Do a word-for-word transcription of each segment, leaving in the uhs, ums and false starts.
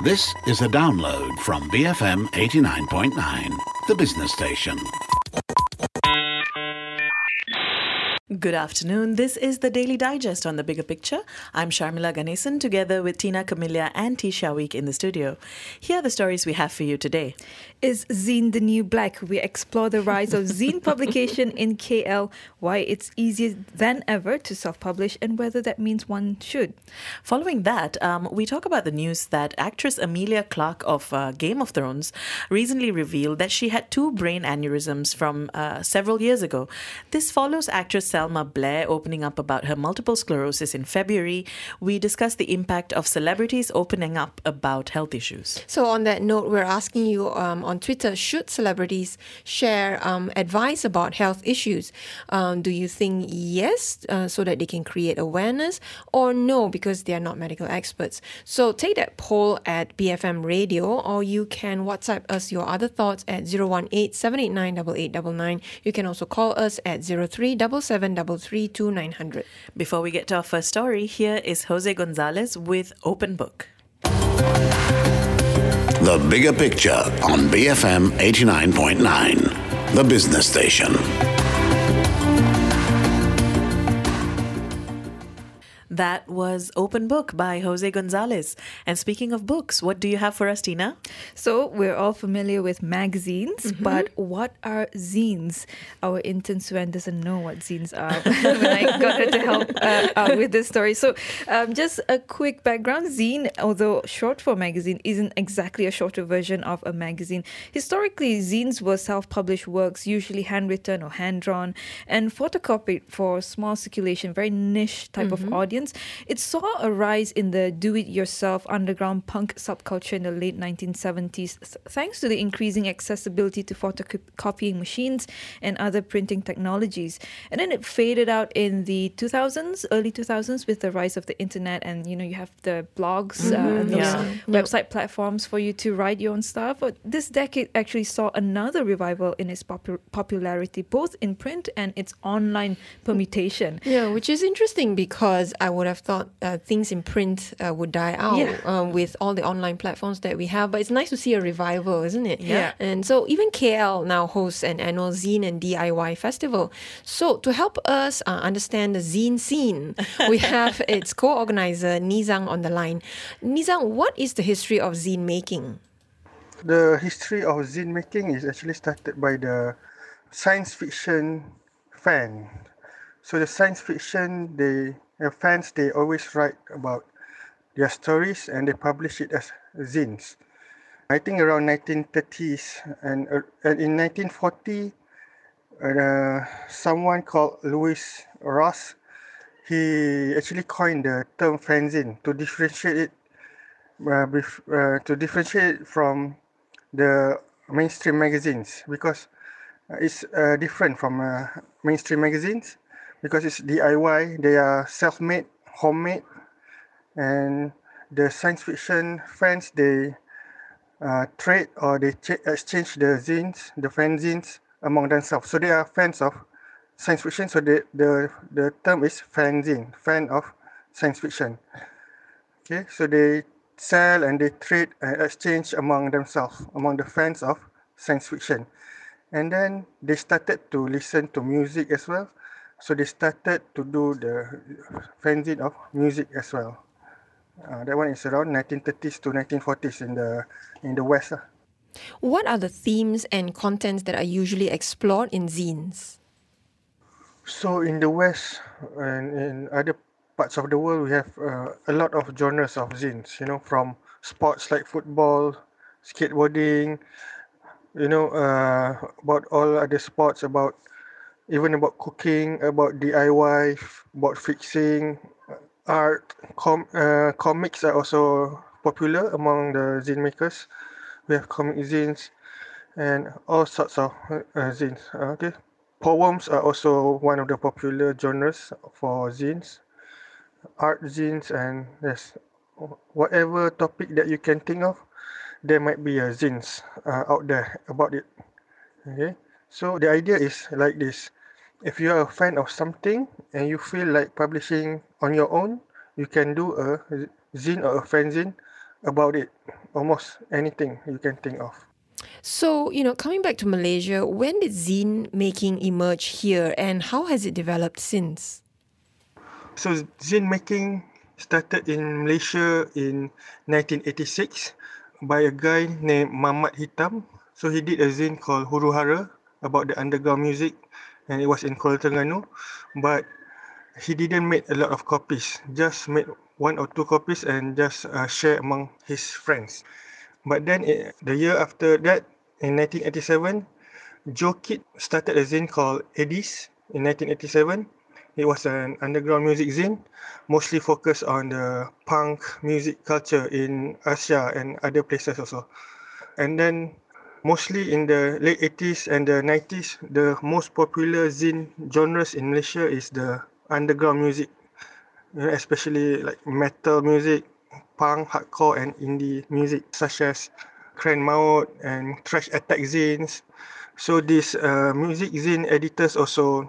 This is a download from B F M eighty-nine point nine, the business station. Good afternoon. This is the Daily Digest on The Bigger Picture. I'm Sharmila Ganesan together with Tina Camilla and T. Shaweek in the studio. Here are the stories we have for you today. Is zine the new black? We explore the rise of zine publication in K L, why it's easier than ever to self-publish and whether that means one should. Following that, um, we talk about the news that actress Emilia Clarke of uh, Game of Thrones recently revealed that she had two brain aneurysms from uh, several years ago. This follows actress Selma Blair opening up about her multiple sclerosis in February. We discuss the impact of celebrities opening up about health issues. So on that note, we're asking you um, on Twitter, should celebrities share um, advice about health issues? Um, do you think yes, uh, so that they can create awareness, or no, because they are not medical experts? So take that poll at B F M Radio, or you can WhatsApp us your other thoughts at zero one eight, seven eight nine, eight eight nine nine. You can also call us at zero three seven seven three three two nine zero zero. Before we get to our first story, here is Jose Gonzalez with Open Book. The Bigger Picture on B F M eighty-nine point nine, the business station. That was Open Book by Jose Gonzalez. And speaking of books, what do you have for us, Tina? So we're all familiar with magazines, mm-hmm. but what are zines? Our intern Suen doesn't know what zines are when I got her to help uh, out with this story. So um, just a quick background. Zine, although short for magazine, isn't exactly a shorter version of a magazine. Historically, zines were self-published works, usually handwritten or hand-drawn, and photocopied for small circulation, very niche type mm-hmm. of audience. It saw a rise in the do-it-yourself underground punk subculture in the late nineteen seventies, thanks to the increasing accessibility to photocopying machines and other printing technologies. And then it faded out in the two thousands, early two thousands, with the rise of the internet, and you know you have the blogs mm-hmm. uh, and those yeah. website platforms for you to write your own stuff. But this decade actually saw another revival in its popu- popularity, both in print and its online permutation. Yeah, which is interesting because I would have thought uh, things in print uh, would die out yeah. uh, with all the online platforms that we have. But it's nice to see a revival, isn't it? Yeah. And so even K L now hosts an annual zine and D I Y festival. So to help us uh, understand the zine scene, we have its co-organizer Nizang on the line. Nizang, what is the history of zine making? The history of zine making is actually started by the science fiction fan. So the science fiction, they the fans, they always write about their stories and they publish it as zines. I think around nineteen thirties and, uh, and in nineteen forty, uh, someone called Louis Ross, he actually coined the term fanzine to differentiate it, uh, bef- uh, to differentiate it from the mainstream magazines, because it's uh, different from uh, mainstream magazines. Because it's D I Y, they are self-made, homemade, and the science fiction fans, they uh, trade or they ch- exchange the zines, the fanzines among themselves. So they are fans of science fiction, so they, the the term is fanzine, fan of science fiction. Okay, so they sell and they trade and exchange among themselves, among the fans of science fiction. And then they started to listen to music as well. So they started to do the fanzine of music as well. Uh, that one is around nineteen thirties to nineteen forties in the in the West. Uh. What are the themes and contents that are usually explored in zines? So in the West and in other parts of the world, we have uh, a lot of genres of zines. You know, from sports like football, skateboarding. You know, uh, about all other sports, about even about cooking, about D I Y, about fixing, art, com- uh, comics are also popular among the zine makers. We have comic zines and all sorts of uh, zines. Okay, poems are also one of the popular genres for zines. Art zines, and yes, whatever topic that you can think of, there might be a zines uh, out there about it. Okay. So the idea is like this. If you are a fan of something and you feel like publishing on your own, you can do a zine or a fanzine about it. Almost anything you can think of. So, you know, coming back to Malaysia, when did zine making emerge here and how has it developed since? So zine making started in Malaysia in nineteen eighty-six by a guy named Mamat Hitam. So he did a zine called Huru Hara about the underground music, and it was in Kuala Terengganu. But he didn't make a lot of copies, just made one or two copies and just uh, share among his friends. But then eh, the year after that, in nineteen eighty-seven, Joe Kidd started a zine called Eddies in nineteen eighty-seven. It was an underground music zine, mostly focused on the punk music culture in Asia and other places also. And then mostly in the late eighties and the nineties, the most popular zine genres in Malaysia is the underground music, you know, especially like metal music, punk, hardcore and indie music such as Cran Maut and Trash Attack zines. So these uh, music zine editors also,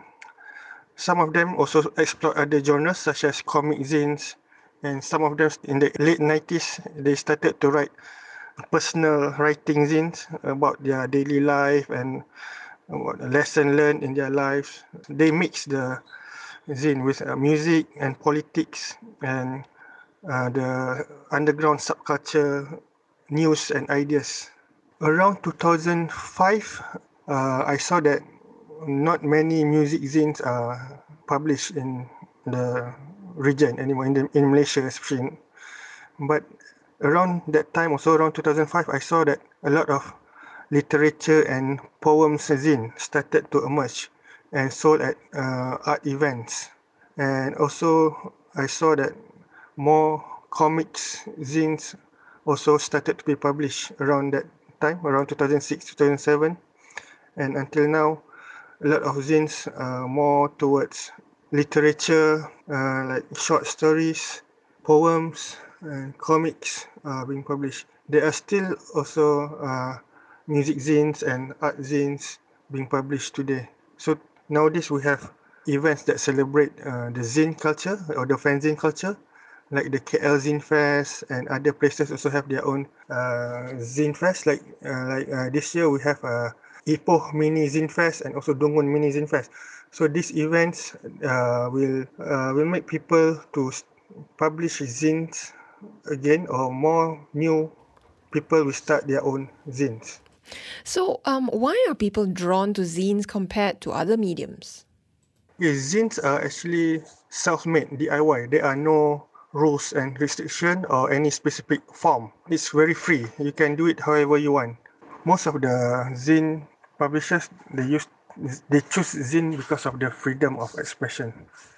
some of them also explore other genres such as comic zines, and some of them in the late nineties they started to write personal writing zines about their daily life and what lesson learned in their lives. They mix the zine with uh, music and politics and uh, the underground subculture, news and ideas. Around two thousand five, uh, I saw that not many music zines are published in the region anymore, in, the, in Malaysia especially. But around that time, also around two thousand five, I saw that a lot of literature and poems zine started to emerge and sold at uh, art events. And also I saw that more comics zines also started to be published around that time, around two thousand six, two thousand seven. And until now, a lot of zines are more towards literature, uh, like short stories, poems, and comics are being published. There are still also uh, music zines and art zines being published today. So nowadays we have events that celebrate uh, the zine culture or the fanzine culture, like the K L Zine Fest, and other places also have their own uh, Zine Fest. Like uh, like uh, this year we have a uh, Ipoh Mini Zine Fest and also Dungun Mini Zine Fest. So these events uh, will uh, will make people to publish zines again, or more new people will start their own zines. So, um, why are people drawn to zines compared to other mediums? Yes, zines are actually self-made, D I Y. There are no rules and restriction or any specific form. It's very free. You can do it however you want. Most of the zine publishers, they use they choose zine because of the freedom of expression,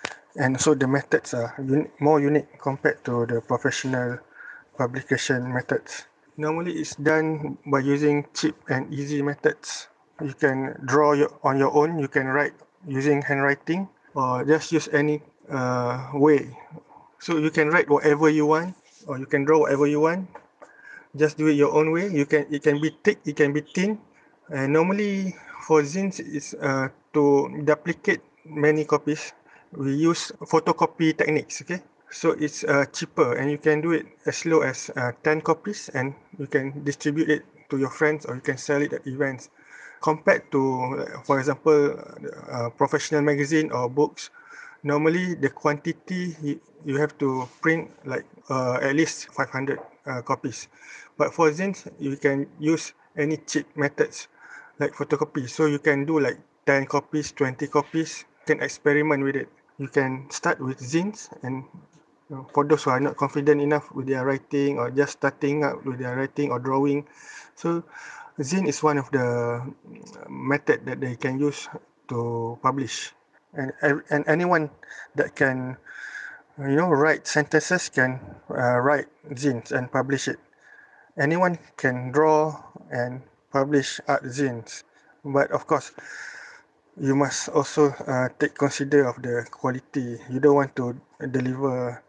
and so the methods are un- more unique compared to the professional publication methods. Normally, it's done by using cheap and easy methods. You can draw your, on your own. You can write using handwriting, or just use any uh, way. So you can write whatever you want, or you can draw whatever you want. Just do it your own way. You can it can be thick, it can be thin. And normally for zines, it's uh, to duplicate many copies, we use photocopy techniques. Okay, so it's uh, cheaper, and you can do it as low as uh, ten copies, and you can distribute it to your friends, or you can sell it at events. Compared to, for example, uh, professional magazine or books, normally the quantity you, you have to print like uh, at least five hundred uh, copies. But for zines, you can use any cheap methods like photocopy. So you can do like ten copies, twenty copies. You can experiment with it. You can start with zines, and you know, for those who are not confident enough with their writing, or just starting up with their writing or drawing, so zine is one of the method that they can use to publish. And and anyone that can, you know, write sentences can uh, write zines and publish it. Anyone can draw and publish art zines, but of course, you must also uh, take consider of the quality. You don't want to deliver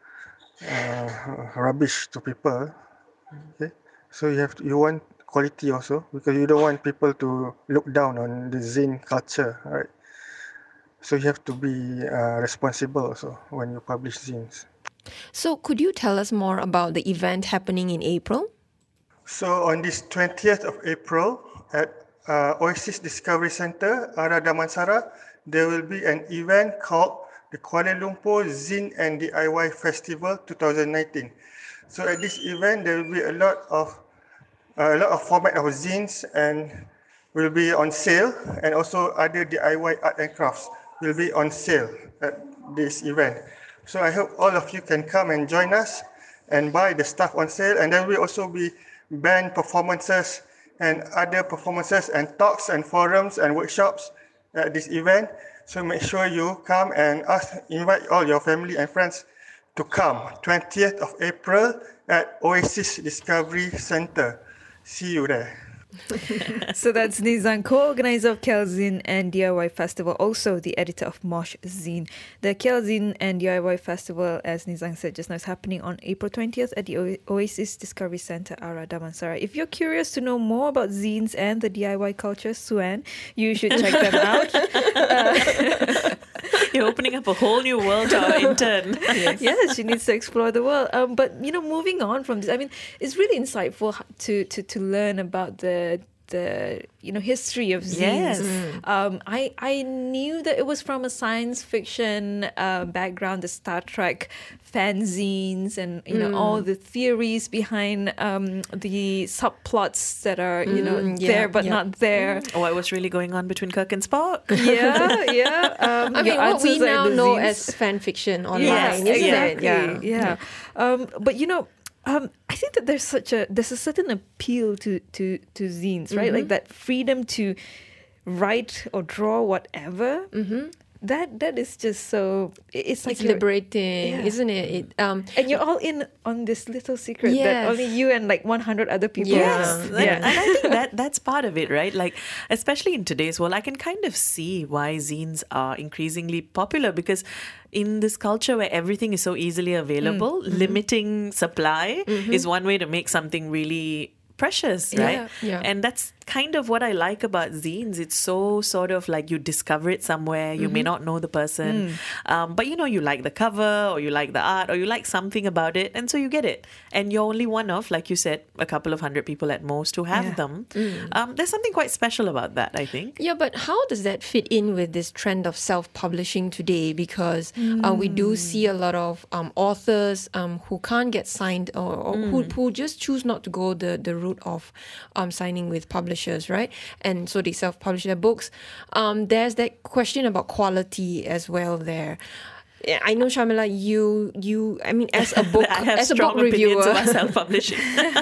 uh, rubbish to people. Okay, so you have to, you want quality also, because you don't want people to look down on the zine culture, right? So you have to be uh, responsible also when you publish zines. So could you tell us more about the event happening in April? So on this twentieth of April at uh, Oasis Discovery Centre, Ara Damansara, there will be an event called the Kuala Lumpur Zine and D I Y Festival twenty nineteen. So at this event, there will be a lot of uh, a lot of format of zines and will be on sale, and also other D I Y art and crafts will be on sale at this event. So I hope all of you can come and join us and buy the stuff on sale, and there will also be band performances and other performances and talks and forums and workshops at this event. So make sure you come and ask, invite all your family and friends to come. twentieth of April at Oasis Discovery Centre. See you there. So that's Nizam, co-organizer of Kel Zine and D I Y Festival, also the editor of Mosh Zine. The Kel Zine and D I Y Festival, as Nizam said just now, is happening on April twentieth at the O- Oasis Discovery Centre, Ara Damansara. If you're curious to know more about zines and the D I Y culture, Suan, you should check them out. Uh, You're opening up a whole new world to our intern. yes. yes, she needs to explore the world. Um, but you know, moving on from this, I mean, it's really insightful h- to to to learn about the the you know history of zines. Yes. Um, I I knew that it was from a science fiction uh, background, the Star Trek fanzines, and you know all the theories behind um, the subplots that are you know Mm, yeah, there but yeah. not there. What was really going on between Kirk and Spock? Yeah, yeah. Um, I mean, your what we answers are in now the know zines. as fan fiction online, Yes, isn't exactly. it? Yeah. Um, but you know, um, I think that there's such a there's a certain appeal to to to zines, right? Like that freedom to write or draw whatever. Mm-hmm. That that is just so. It's like It's you're- liberating, yeah. isn't it? It um, and you're all in on this little secret that Yes. only you and like one hundred other people. Yeah. Yes, know. and, and I think that that's part of it, right? Like, especially in today's world, I can kind of see why zines are increasingly popular, because in this culture where everything is so easily available, limiting supply is one way to make something really precious, right? Yeah. And that's kind of what I like about zines. It's so sort of like you discover it somewhere. You may not know the person, um, but you know, you like the cover or you like the art or you like something about it. And so you get it. And you're only one of, like you said, a couple of hundred people at most who have Yeah. them. Um, there's something quite special about that, I think. Yeah, but how does that fit in with this trend of self-publishing today? Because uh, we do see a lot of um, authors um, who can't get signed, or, or who, who just choose not to go the, the route of um, signing with publishers, right? And so they self-publish their books. Um, there's that question about quality as well there. Yeah, I know, Shamila, you, you, I mean, as a book, I have as a strong book opinions reviewer, about self-publishing.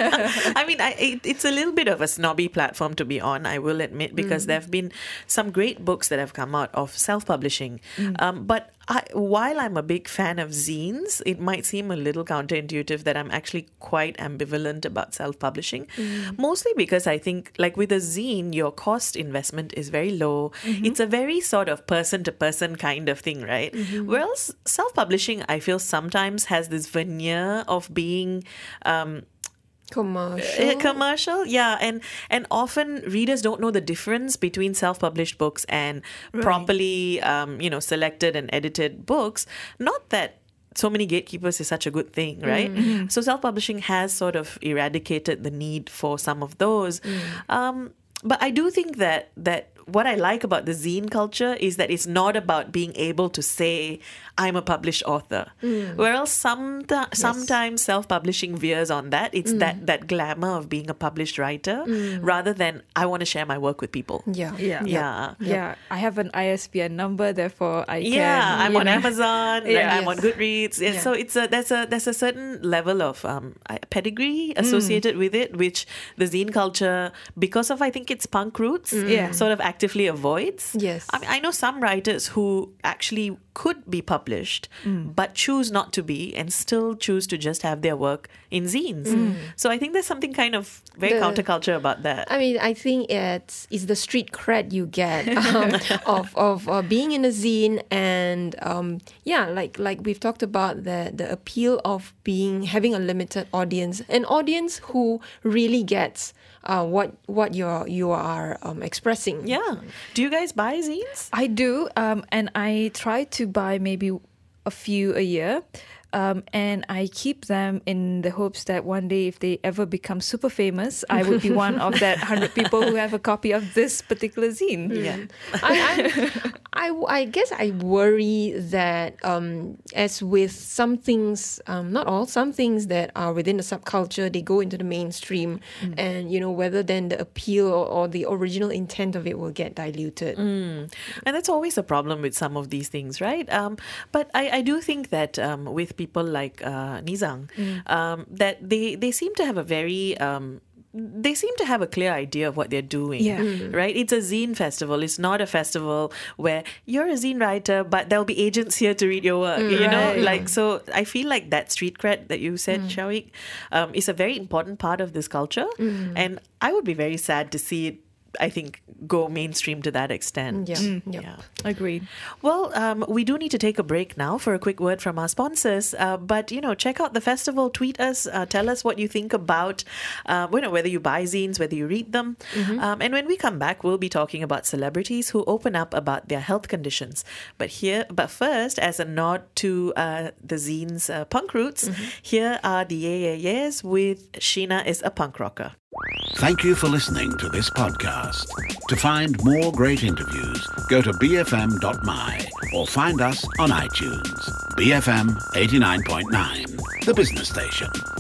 I mean, I, it, it's a little bit of a snobby platform to be on, I will admit, because there have been some great books that have come out of self-publishing. Um, but I, while I'm a big fan of zines, it might seem a little counterintuitive that I'm actually quite ambivalent about self-publishing. Mostly because I think, like with a zine, your cost investment is very low. It's a very sort of person-to-person kind of thing, right? Whereas self-publishing, I feel sometimes has this veneer of being um, commercial. uh, commercial, yeah, and and often readers don't know the difference between self-published books and properly, um, you know, selected and edited books. Not that so many gatekeepers is such a good thing, right? So self-publishing has sort of eradicated the need for some of those. Um, but I do think that that what I like about the zine culture is that it's not about being able to say, I'm a published author. Whereas some, sometimes self-publishing veers on that. It's that, that glamour of being a published writer rather than I want to share my work with people. Yeah. Yeah. Yeah. Yeah, I have an I S B N number, therefore I can. Yeah, I'm you on know. Amazon. Yeah. I'm on Yes. Goodreads. Yeah, Yeah. So it's a there's a there's a certain level of um pedigree associated with it, which the zine culture, because of I think its punk roots, Yeah. sort of actively avoids. Yes. I mean, I know some writers who actually could be published, but choose not to be, and still choose to just have their work in zines. So I think there's something kind of very The- counterculture about that. I mean, I think it's it's the street cred you get um, of of uh, being in a zine, and um, yeah, like like we've talked about the the appeal of being having a limited audience, an audience who really gets uh, what what you're you are um, expressing. Yeah. Do you guys buy zines? I do, um, and I try to buy maybe a few a year. um, and I keep them in the hopes that one day, if they ever become super famous, I would be one of that hundred people who have a copy of this particular zine. Yeah. I, I, I, I guess I worry that um, as with some things, um, not all, some things that are within the subculture, they go into the mainstream, mm. and you know whether then the appeal or, or the original intent of it will get diluted. Mm. And that's always a problem with some of these things, right? Um, but I, I do think that um, with people like uh, Nizang, mm. um, that they, they seem to have a very... Um, they seem to have a clear idea of what they're doing, yeah. mm. right? It's a zine festival. It's not a festival where you're a zine writer, but there'll be agents here to read your work, mm, you know? right. Like, so I feel like that street cred that you said, mm. Shawik, um, is a very important part of this culture. Mm. And I would be very sad to see it, I think, go mainstream to that extent. Yeah, mm, yep. yeah. Agreed. Well, um, we do need to take a break now for a quick word from our sponsors. Uh, but, you know, check out the festival, tweet us, uh, tell us what you think about, uh, you know, whether you buy zines, whether you read them. Mm-hmm. Um, and when we come back, we'll be talking about celebrities who open up about their health conditions. But here, but first, as a nod to uh, the zines' uh, punk roots, mm-hmm. here are the Yeah Yeah Yeahs with Sheena is a Punk Rocker. Thank you for listening to this podcast. To find more great interviews, go to b f m dot m y or find us on iTunes. B F M eighty-nine point nine, the business station.